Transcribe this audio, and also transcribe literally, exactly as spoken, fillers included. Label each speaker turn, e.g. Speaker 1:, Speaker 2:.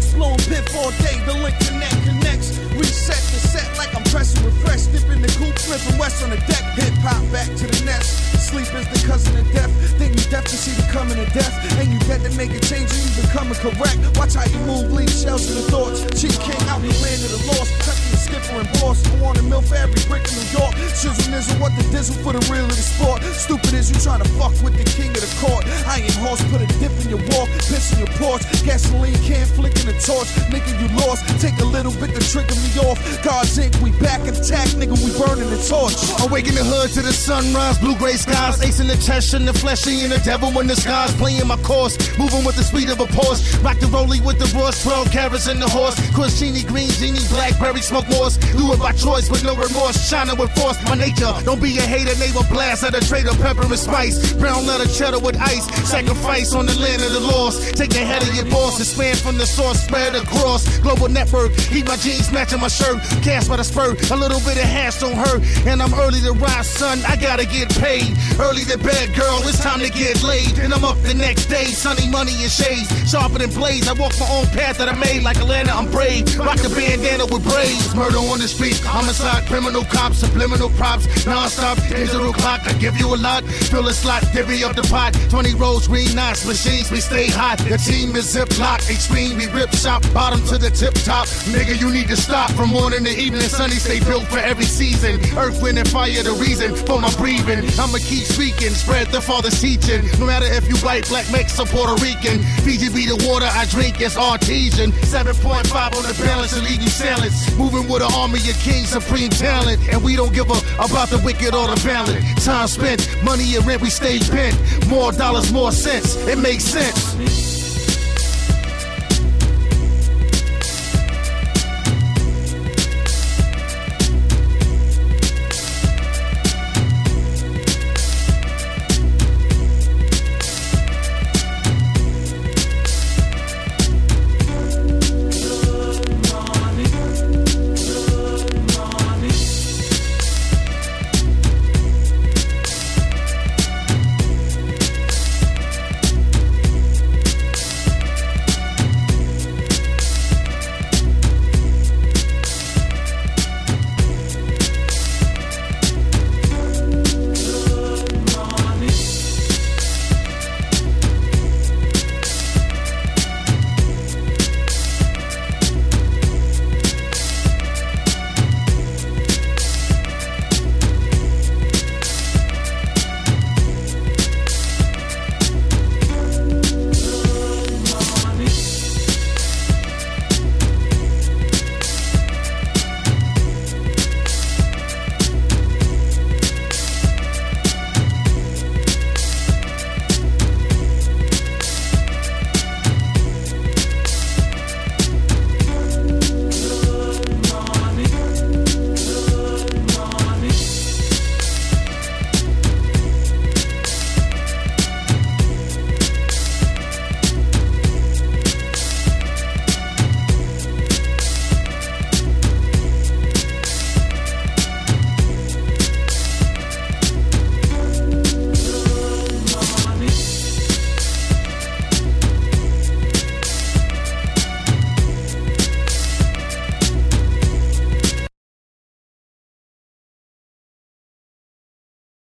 Speaker 1: West blowing piff all day, the link connect connects. Reset the set like I'm pressing refresh. Dip in the coupe, flipping west on the deck. Hip hop back to the nest. Sleep is the cousin of death. Think you deaf to see the coming of death. And you dead to make a change and you becoming correct. Watch how you move, leave shells to the thoughts. Chief King out the land of the lost. Tucking the skipper and boss. I want a mill for every brick in New York. Shizzle nizzle, what the dizzle for the real of the sport. Stupid is you trying to fuck with the king of the court. I ain't horse, put a dip in your walk. Piss in your porch. Gasoline can flick in the torch. Nigga, you lost. Take a little bit to trigger me off. God's ink, we back attack, nigga, we burning the torch.
Speaker 2: Awaken the hood to the sunrise, blue-gray skies, ace in the chest and the fleshy and the devil in the skies, playing my course, moving with the speed of a Porsche, rock the rollie with the Ross, twelve carats in the horse, Crostini, green, genie, blackberry, smoke wars, do it by choice with no remorse, shining with force, my nature, don't be a hater, neighbor blast at a traitor, pepper and spice, brown leather cheddar with ice, sacrifice on the land of the lost, take the head of your boss, expand from the source, spread across, global network, keep my jeans matching my shirt, cast by the spur, a little bit of hash don't hurt, and I'm early to rise, son, I gotta get paid, early to bed, girl, it's time to get laid, and I'm up the next day, sunny money and shades, sharper than blades, I walk my own path that I made, like Atlanta, I'm brave, rock the bandana with braids, murder on the street, homicide, criminal cops, subliminal props, non-stop, digital clock, I give you a lot, fill a slot, divvy up the pot, twenty rolls, green knots, machines, we stay hot, the team is zip-lock, extreme, we rip shop, bottom to the tip top, nigga, you need to stop, from morning to evening, sunny, stay built for every season, earth, wind, and fire, the reason for my breathing, I'ma keep speaking, spread the father's teaching, no matter if you white, black, Mexican, Puerto Rican, Fiji be the water I drink, it's artesian, seven point five on the balance and leave you silence, moving with an army of kings, supreme talent, and we don't give a about the wicked or the valiant, time spent, money and rent, we stay bent, more dollars, more cents, it makes sense.